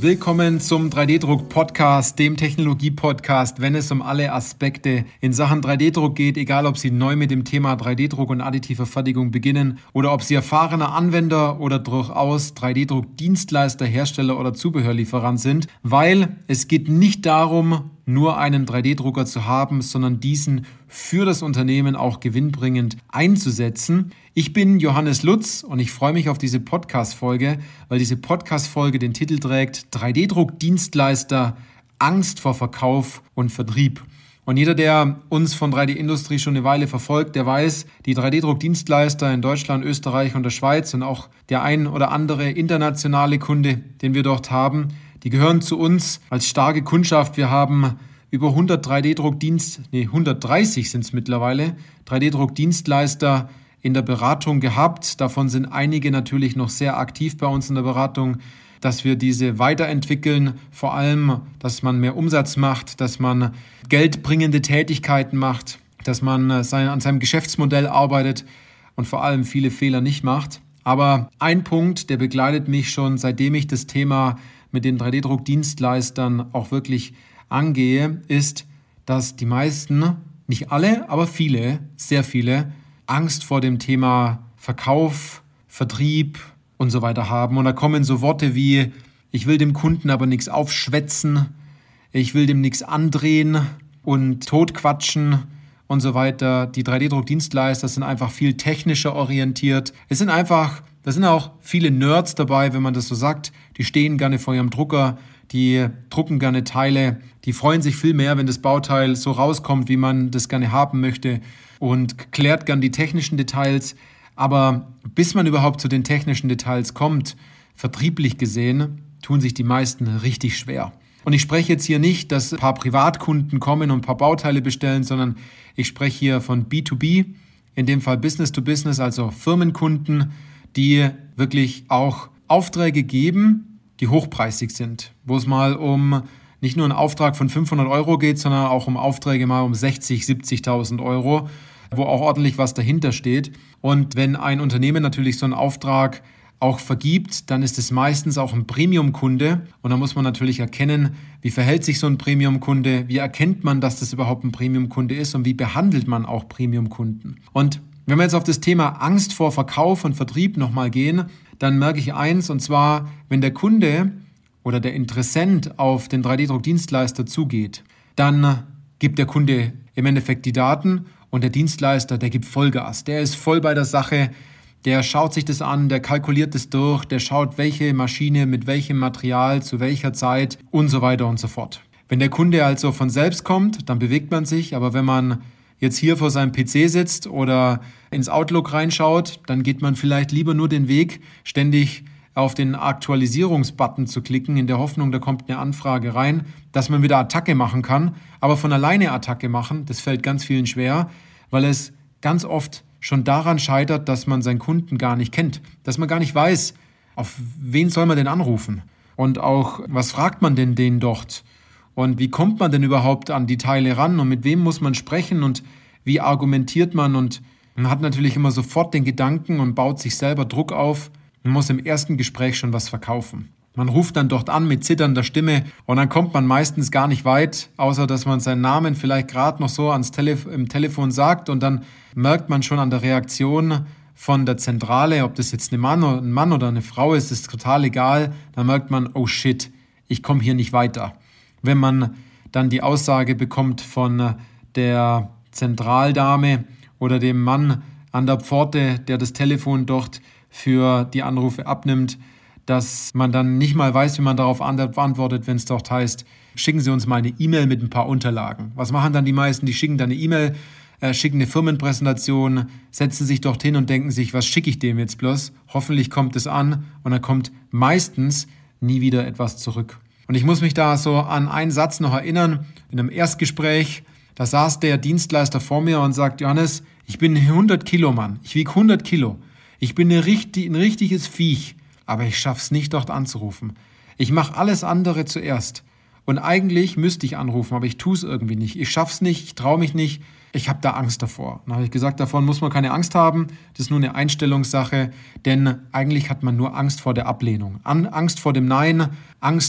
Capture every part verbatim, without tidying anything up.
Willkommen zum drei D Druck Podcast, dem Technologie-Podcast, wenn es um alle Aspekte in Sachen drei D Druck geht, egal ob Sie neu mit dem Thema drei D Druck und additive Fertigung beginnen oder ob Sie erfahrener Anwender oder durchaus drei D Druck Dienstleister, Hersteller oder Zubehörlieferant sind, weil es geht nicht darum, nur einen drei D Drucker zu haben, sondern diesen für das Unternehmen auch gewinnbringend einzusetzen. Ich bin Johannes Lutz und ich freue mich auf diese Podcast-Folge, weil diese Podcast-Folge den Titel trägt drei D Druck Dienstleister, Angst vor Verkauf und Vertrieb. Und jeder, der uns von drei D Industrie schon eine Weile verfolgt, der weiß, die drei D Druck Dienstleister in Deutschland, Österreich und der Schweiz und auch der ein oder andere internationale Kunde, den wir dort haben, die gehören zu uns als starke Kundschaft. Wir haben über hundert drei D Druck Dienst, nee, hundertdreißig sind es mittlerweile, drei D Druck Dienstleister in der Beratung gehabt. Davon sind einige natürlich noch sehr aktiv bei uns in der Beratung, dass wir diese weiterentwickeln, vor allem, dass man mehr Umsatz macht, dass man geldbringende Tätigkeiten macht, dass man sein, an seinem Geschäftsmodell arbeitet und vor allem viele Fehler nicht macht. Aber ein Punkt, der begleitet mich schon, seitdem ich das Thema mit den drei D Druck Dienstleistern auch wirklich angehe, ist, dass die meisten, nicht alle, aber viele, sehr viele, Angst vor dem Thema Verkauf, Vertrieb und so weiter haben. Und da kommen so Worte wie, ich will dem Kunden aber nichts aufschwätzen, ich will dem nichts andrehen und totquatschen und so weiter. Die drei D Druck Dienstleister sind einfach viel technischer orientiert. Es sind einfach, da sind auch viele Nerds dabei, wenn man das so sagt. Die stehen gerne vor ihrem Drucker, die drucken gerne Teile, die freuen sich viel mehr, wenn das Bauteil so rauskommt, wie man das gerne haben möchte und klärt gern die technischen Details. Aber bis man überhaupt zu den technischen Details kommt, vertrieblich gesehen, tun sich die meisten richtig schwer. Und ich spreche jetzt hier nicht, dass ein paar Privatkunden kommen und ein paar Bauteile bestellen, sondern ich spreche hier von B to B, in dem Fall Business to Business, also Firmenkunden, die wirklich auch Aufträge geben, die hochpreisig sind, wo es mal um nicht nur einen Auftrag von fünfhundert Euro geht, sondern auch um Aufträge mal um sechzig, siebzigtausend Euro, wo auch ordentlich was dahinter steht. Und wenn ein Unternehmen natürlich so einen Auftrag auch vergibt, dann ist es meistens auch ein Premium-Kunde. Und da muss man natürlich erkennen, wie verhält sich so ein Premium-Kunde, wie erkennt man, dass das überhaupt ein Premium-Kunde ist und wie behandelt man auch Premium-Kunden. Und wenn wir jetzt auf das Thema Angst vor Verkauf und Vertrieb nochmal gehen, dann merke ich eins, und zwar, wenn der Kunde oder der Interessent auf den drei D Druck Dienstleister zugeht, dann gibt der Kunde im Endeffekt die Daten und der Dienstleister, der gibt Vollgas. Der ist voll bei der Sache, der schaut sich das an, der kalkuliert das durch, der schaut, welche Maschine mit welchem Material, zu welcher Zeit und so weiter und so fort. Wenn der Kunde also von selbst kommt, dann bewegt man sich, aber wenn man jetzt hier vor seinem P C sitzt oder ins Outlook reinschaut, dann geht man vielleicht lieber nur den Weg, ständig auf den Aktualisierungsbutton zu klicken, in der Hoffnung, da kommt eine Anfrage rein, dass man wieder Attacke machen kann. Aber von alleine Attacke machen, das fällt ganz vielen schwer, weil es ganz oft schon daran scheitert, dass man seinen Kunden gar nicht kennt, dass man gar nicht weiß, auf wen soll man denn anrufen und auch, was fragt man denn den dort? Und wie kommt man denn überhaupt an die Teile ran und mit wem muss man sprechen und wie argumentiert man? Und man hat natürlich immer sofort den Gedanken und baut sich selber Druck auf. Man muss im ersten Gespräch schon was verkaufen. Man ruft dann dort an mit zitternder Stimme und dann kommt man meistens gar nicht weit, außer dass man seinen Namen vielleicht gerade noch so ans Tele- im Telefon sagt und dann merkt man schon an der Reaktion von der Zentrale, ob das jetzt ein Mann oder, ein Mann oder eine Frau ist, ist total egal. Dann merkt man, oh shit, ich komme hier nicht weiter. Wenn man dann die Aussage bekommt von der Zentraldame oder dem Mann an der Pforte, der das Telefon dort für die Anrufe abnimmt, dass man dann nicht mal weiß, wie man darauf antwortet, wenn es dort heißt, schicken Sie uns mal eine E-Mail mit ein paar Unterlagen. Was machen dann die meisten? Die schicken dann eine E-Mail, äh, schicken eine Firmenpräsentation, setzen sich dort hin und denken sich, was schicke ich dem jetzt bloß? Hoffentlich kommt es an und dann kommt meistens nie wieder etwas zurück. Und ich muss mich da so an einen Satz noch erinnern, in einem Erstgespräch, da saß der Dienstleister vor mir und sagt, Johannes, ich bin ein hundert Kilo Mann, ich wiege hundert Kilo, ich bin eine richtig, ein richtiges Viech, aber ich schaff's nicht, dort anzurufen. Ich mache alles andere zuerst und eigentlich müsste ich anrufen, aber ich tue es irgendwie nicht, ich schaff's nicht, ich traue mich nicht, ich habe da Angst davor. Dann habe ich gesagt, davon muss man keine Angst haben, das ist nur eine Einstellungssache, denn eigentlich hat man nur Angst vor der Ablehnung, Angst vor dem Nein, Angst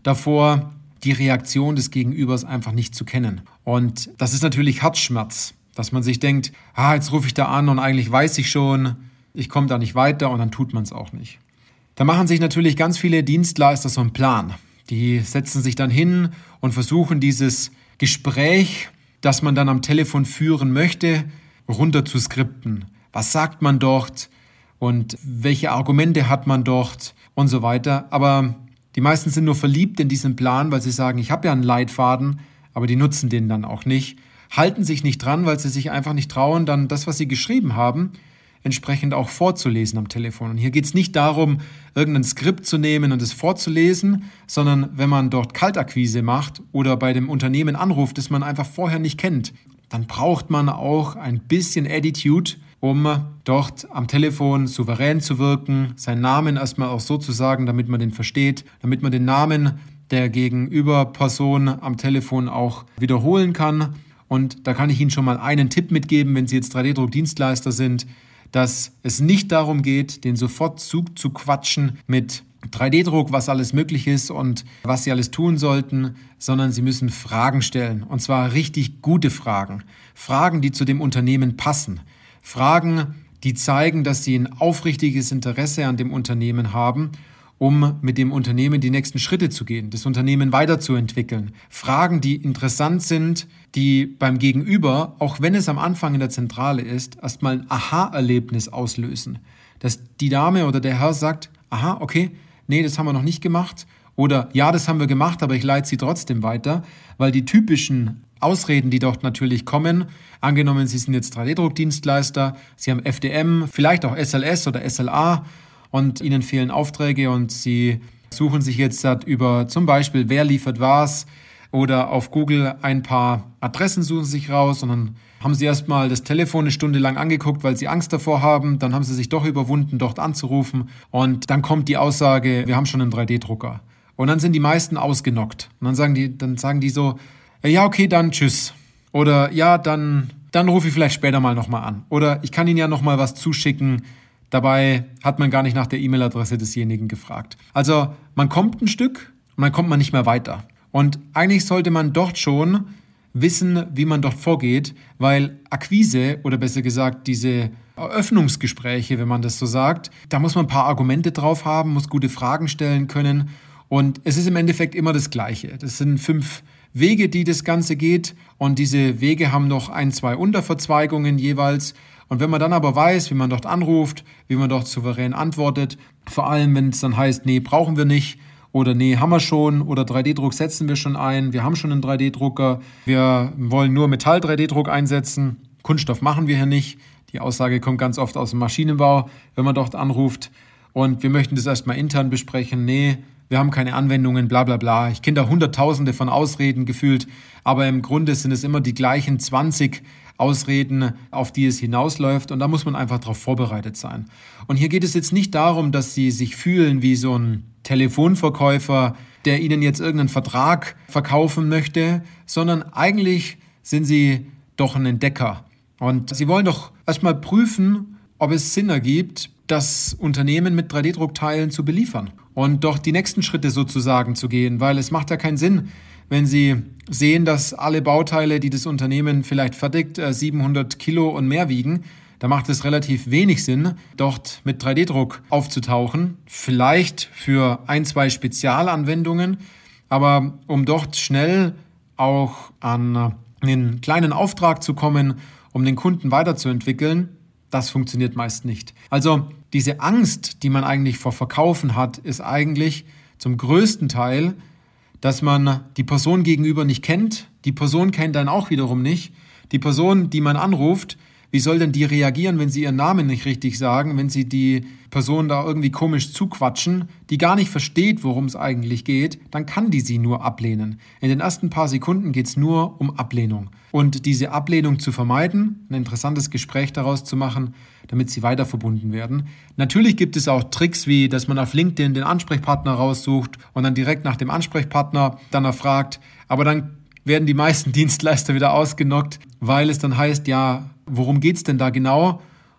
davor, die Reaktion des Gegenübers einfach nicht zu kennen. Und das ist natürlich Herzschmerz, dass man sich denkt, ah, jetzt rufe ich da an und eigentlich weiß ich schon, ich komme da nicht weiter und dann tut man es auch nicht. Da machen sich natürlich ganz viele Dienstleister so einen Plan. Die setzen sich dann hin und versuchen dieses Gespräch, das man dann am Telefon führen möchte, runter zu skripten. Was sagt man dort und welche Argumente hat man dort und so weiter. Aber die meisten sind nur verliebt in diesen Plan, weil sie sagen, ich habe ja einen Leitfaden, aber die nutzen den dann auch nicht, halten sich nicht dran, weil sie sich einfach nicht trauen, dann das, was sie geschrieben haben, entsprechend auch vorzulesen am Telefon. Und hier geht es nicht darum, irgendein Skript zu nehmen und es vorzulesen, sondern wenn man dort Kaltakquise macht oder bei dem Unternehmen anruft, das man einfach vorher nicht kennt, dann braucht man auch ein bisschen Attitude, um dort am Telefon souverän zu wirken, seinen Namen erstmal auch so zu sagen, damit man den versteht, damit man den Namen der Gegenüberperson am Telefon auch wiederholen kann. Und da kann ich Ihnen schon mal einen Tipp mitgeben, wenn Sie jetzt drei D Druck-Dienstleister sind, dass es nicht darum geht, den sofort zu, zu quatschen mit drei D Druck, was alles möglich ist und was Sie alles tun sollten, sondern Sie müssen Fragen stellen. Und zwar richtig gute Fragen. Fragen, die zu dem Unternehmen passen. Fragen, die zeigen, dass Sie ein aufrichtiges Interesse an dem Unternehmen haben, um mit dem Unternehmen die nächsten Schritte zu gehen, das Unternehmen weiterzuentwickeln. Fragen, die interessant sind, die beim Gegenüber, auch wenn es am Anfang in der Zentrale ist, erstmal ein Aha-Erlebnis auslösen. Dass die Dame oder der Herr sagt, aha, okay, nee, das haben wir noch nicht gemacht. Oder ja, das haben wir gemacht, aber ich leite Sie trotzdem weiter, weil die typischen Ausreden, die dort natürlich kommen, angenommen, Sie sind jetzt drei D Druck-Dienstleister, Sie haben F D M, vielleicht auch S L S oder S L A und Ihnen fehlen Aufträge und Sie suchen sich jetzt über zum Beispiel, wer liefert was oder auf Google ein paar Adressen suchen Sie sich raus und dann haben Sie erstmal das Telefon eine Stunde lang angeguckt, weil Sie Angst davor haben, dann haben Sie sich doch überwunden, dort anzurufen und dann kommt die Aussage, wir haben schon einen drei D Drucker. Und dann sind die meisten ausgenockt und dann sagen die, dann sagen die so, ja, okay, dann tschüss. Oder ja, dann, dann rufe ich vielleicht später mal nochmal an. Oder ich kann Ihnen ja nochmal was zuschicken. Dabei hat man gar nicht nach der E-Mail-Adresse desjenigen gefragt. Also man kommt ein Stück und dann kommt man nicht mehr weiter. Und eigentlich sollte man dort schon wissen, wie man dort vorgeht, weil Akquise oder besser gesagt diese Eröffnungsgespräche, wenn man das so sagt, da muss man ein paar Argumente drauf haben, muss gute Fragen stellen können. Und es ist im Endeffekt immer das Gleiche. Das sind fünf Wege, die das Ganze geht und diese Wege haben noch ein, zwei Unterverzweigungen jeweils und wenn man dann aber weiß, wie man dort anruft, wie man dort souverän antwortet, vor allem wenn es dann heißt, nee, brauchen wir nicht oder nee, haben wir schon oder drei D Druck setzen wir schon ein, wir haben schon einen drei D Drucker, wir wollen nur Metall drei D Druck einsetzen, Kunststoff machen wir hier nicht, die Aussage kommt ganz oft aus dem Maschinenbau, wenn man dort anruft und wir möchten das erstmal intern besprechen, nee, wir haben keine Anwendungen, bla bla bla. Ich kenne da hunderttausende von Ausreden gefühlt, aber im Grunde sind es immer die gleichen zwanzig Ausreden, auf die es hinausläuft und da muss man einfach darauf vorbereitet sein. Und hier geht es jetzt nicht darum, dass Sie sich fühlen wie so ein Telefonverkäufer, der Ihnen jetzt irgendeinen Vertrag verkaufen möchte, sondern eigentlich sind Sie doch ein Entdecker. Und Sie wollen doch erstmal prüfen, ob es Sinn ergibt, das Unternehmen mit drei D Druckteilen zu beliefern und doch die nächsten Schritte sozusagen zu gehen, weil es macht ja keinen Sinn, wenn Sie sehen, dass alle Bauteile, die das Unternehmen vielleicht fertigt, siebenhundert Kilo und mehr wiegen, da macht es relativ wenig Sinn, dort mit drei D Druck aufzutauchen, vielleicht für ein, zwei Spezialanwendungen, aber um dort schnell auch an einen kleinen Auftrag zu kommen, um den Kunden weiterzuentwickeln, das funktioniert meist nicht. Also diese Angst, die man eigentlich vor Verkaufen hat, ist eigentlich zum größten Teil, dass man die Person gegenüber nicht kennt. Die Person kennt dann auch wiederum nicht. Die Person, die man anruft, wie soll denn die reagieren, wenn sie ihren Namen nicht richtig sagen, wenn sie die Person da irgendwie komisch zuquatschen, die gar nicht versteht, worum es eigentlich geht, dann kann die sie nur ablehnen. In den ersten paar Sekunden geht es nur um Ablehnung. Und diese Ablehnung zu vermeiden, ein interessantes Gespräch daraus zu machen, damit sie weiter verbunden werden. Natürlich gibt es auch Tricks, wie dass man auf LinkedIn den Ansprechpartner raussucht und dann direkt nach dem Ansprechpartner dann erfragt. Aber dann werden die meisten Dienstleister wieder ausgenockt, weil es dann heißt, ja, worum geht's denn da genau?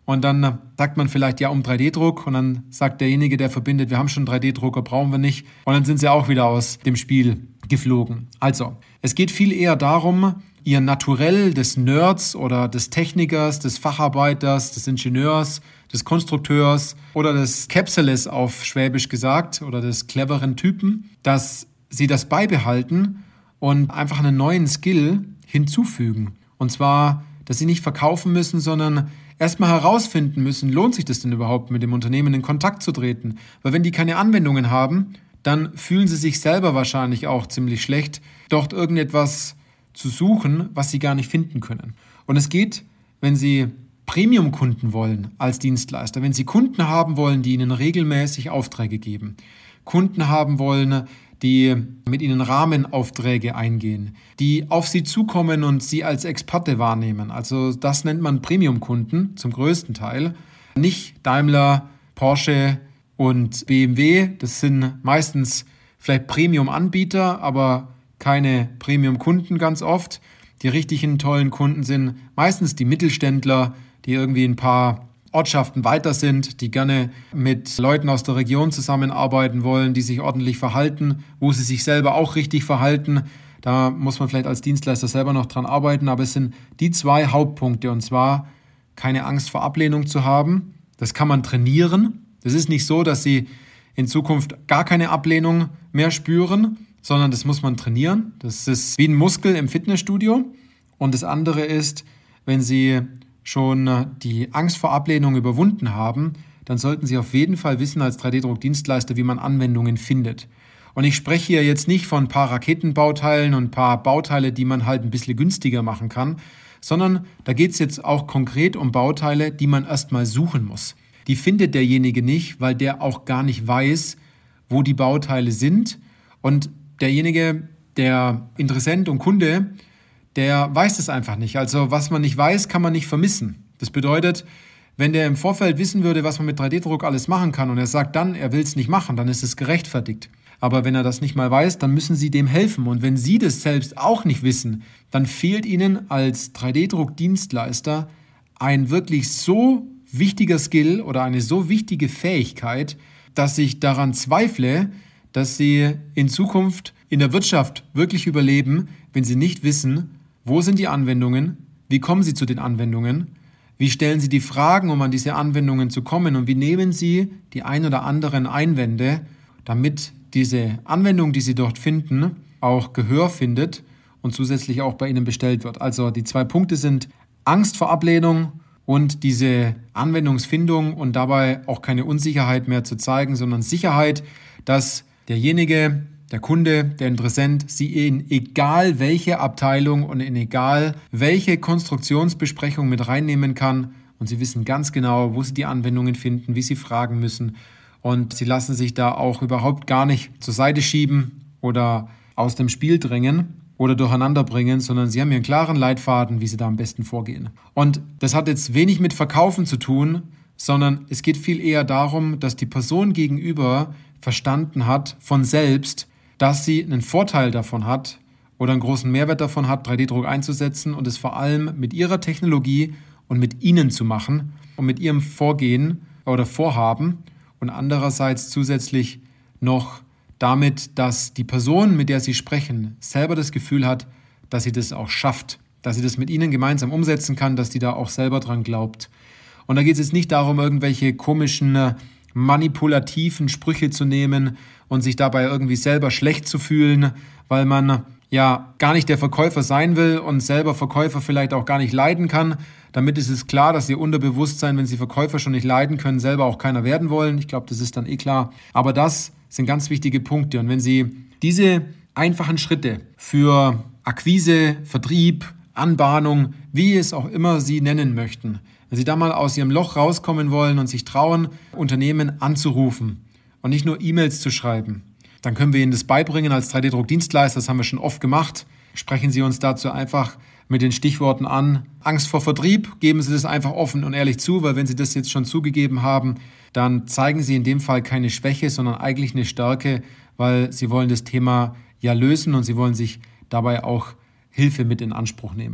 Und dann sagt man vielleicht, ja, um drei D Druck. Und dann sagt derjenige, der verbindet, wir haben schon einen drei D Drucker, brauchen wir nicht. Und dann sind sie auch wieder aus dem Spiel geflogen. Also, es geht viel eher darum, ihr Naturell des Nerds oder des Technikers, des Facharbeiters, des Ingenieurs, des Konstrukteurs oder des Käpseles auf Schwäbisch gesagt oder des cleveren Typen, dass sie das beibehalten und einfach einen neuen Skill hinzufügen. Und zwar, dass sie nicht verkaufen müssen, sondern erstmal herausfinden müssen, lohnt sich das denn überhaupt, mit dem Unternehmen in Kontakt zu treten? Weil wenn die keine Anwendungen haben, dann fühlen sie sich selber wahrscheinlich auch ziemlich schlecht, dort irgendetwas zu suchen, was sie gar nicht finden können. Und es geht, wenn sie Premium-Kunden wollen als Dienstleister, wenn sie Kunden haben wollen, die ihnen regelmäßig Aufträge geben, Kunden haben wollen, die mit ihnen Rahmenaufträge eingehen, die auf sie zukommen und sie als Experte wahrnehmen. Also das nennt man Premium-Kunden zum größten Teil. Nicht Daimler, Porsche und B M W, das sind meistens vielleicht Premium-Anbieter, aber keine Premium-Kunden ganz oft. Die richtigen tollen Kunden sind meistens die Mittelständler, die irgendwie ein paar Ortschaften weiter sind, die gerne mit Leuten aus der Region zusammenarbeiten wollen, die sich ordentlich verhalten, wo sie sich selber auch richtig verhalten. Da muss man vielleicht als Dienstleister selber noch dran arbeiten, aber es sind die zwei Hauptpunkte, und zwar keine Angst vor Ablehnung zu haben. Das kann man trainieren. Das ist nicht so, dass Sie in Zukunft gar keine Ablehnung mehr spüren, sondern das muss man trainieren. Das ist wie ein Muskel im Fitnessstudio. Und das andere ist, wenn Sie schon die Angst vor Ablehnung überwunden haben, dann sollten Sie auf jeden Fall wissen als drei D Druck-Dienstleister, wie man Anwendungen findet. Und ich spreche hier jetzt nicht von ein paar Raketenbauteilen und ein paar Bauteile, die man halt ein bisschen günstiger machen kann, sondern da geht es jetzt auch konkret um Bauteile, die man erstmal suchen muss. Die findet derjenige nicht, weil der auch gar nicht weiß, wo die Bauteile sind. Und derjenige, der Interessent und Kunde, der weiß es einfach nicht. Also was man nicht weiß, kann man nicht vermissen. Das bedeutet, wenn der im Vorfeld wissen würde, was man mit drei D Druck alles machen kann und er sagt dann, er will es nicht machen, dann ist es gerechtfertigt. Aber wenn er das nicht mal weiß, dann müssen Sie dem helfen. Und wenn Sie das selbst auch nicht wissen, dann fehlt Ihnen als drei D Druck-Dienstleister ein wirklich so wichtiger Skill oder eine so wichtige Fähigkeit, dass ich daran zweifle, dass Sie in Zukunft in der Wirtschaft wirklich überleben, wenn Sie nicht wissen, wo sind die Anwendungen, wie kommen Sie zu den Anwendungen, wie stellen Sie die Fragen, um an diese Anwendungen zu kommen und wie nehmen Sie die ein oder anderen Einwände, damit diese Anwendung, die Sie dort finden, auch Gehör findet und zusätzlich auch bei Ihnen bestellt wird. Also die zwei Punkte sind Angst vor Ablehnung und diese Anwendungsfindung und dabei auch keine Unsicherheit mehr zu zeigen, sondern Sicherheit, dass derjenige, der Kunde, der Interessent, Sie in egal welche Abteilung und in egal welche Konstruktionsbesprechung mit reinnehmen kann und Sie wissen ganz genau, wo Sie die Anwendungen finden, wie Sie fragen müssen und Sie lassen sich da auch überhaupt gar nicht zur Seite schieben oder aus dem Spiel drängen oder durcheinander bringen, sondern Sie haben hier einen klaren Leitfaden, wie Sie da am besten vorgehen. Und das hat jetzt wenig mit Verkaufen zu tun, sondern es geht viel eher darum, dass die Person gegenüber verstanden hat von selbst, dass sie einen Vorteil davon hat oder einen großen Mehrwert davon hat, drei D Druck einzusetzen und es vor allem mit ihrer Technologie und mit Ihnen zu machen und mit Ihrem Vorgehen oder Vorhaben und andererseits zusätzlich noch damit, dass die Person, mit der Sie sprechen, selber das Gefühl hat, dass sie das auch schafft, dass sie das mit Ihnen gemeinsam umsetzen kann, dass die da auch selber dran glaubt. Und da geht es jetzt nicht darum, irgendwelche komischen, manipulativen Sprüche zu nehmen und sich dabei irgendwie selber schlecht zu fühlen, weil man ja gar nicht der Verkäufer sein will und selber Verkäufer vielleicht auch gar nicht leiden kann. Damit ist es klar, dass Ihr Unterbewusstsein, wenn Sie Verkäufer schon nicht leiden können, selber auch keiner werden wollen. Ich glaube, das ist dann eh klar. Aber das sind ganz wichtige Punkte. Und wenn Sie diese einfachen Schritte für Akquise, Vertrieb, Anbahnung, wie es auch immer Sie nennen möchten, wenn Sie da mal aus Ihrem Loch rauskommen wollen und sich trauen, Unternehmen anzurufen und nicht nur E-Mails zu schreiben, dann können wir Ihnen das beibringen als drei D Druck-Dienstleister. Das haben wir schon oft gemacht. Sprechen Sie uns dazu einfach mit den Stichworten an. Angst vor Vertrieb, geben Sie das einfach offen und ehrlich zu, weil wenn Sie das jetzt schon zugegeben haben, dann zeigen Sie in dem Fall keine Schwäche, sondern eigentlich eine Stärke, weil Sie wollen das Thema ja lösen und Sie wollen sich dabei auch Hilfe mit in Anspruch nehmen.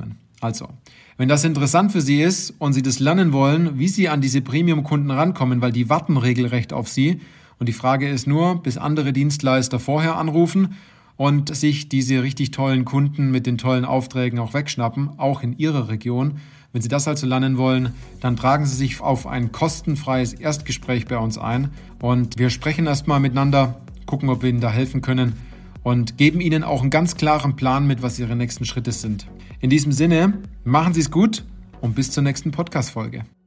Also, wenn das interessant für Sie ist und Sie das lernen wollen, wie Sie an diese Premium-Kunden rankommen, weil die warten regelrecht auf Sie und die Frage ist nur, bis andere Dienstleister vorher anrufen und sich diese richtig tollen Kunden mit den tollen Aufträgen auch wegschnappen, auch in Ihrer Region. Wenn Sie das also lernen wollen, dann tragen Sie sich auf ein kostenfreies Erstgespräch bei uns ein und wir sprechen erstmal miteinander, gucken, ob wir Ihnen da helfen können und geben Ihnen auch einen ganz klaren Plan mit, was Ihre nächsten Schritte sind. In diesem Sinne, machen Sie es gut und bis zur nächsten Podcast-Folge.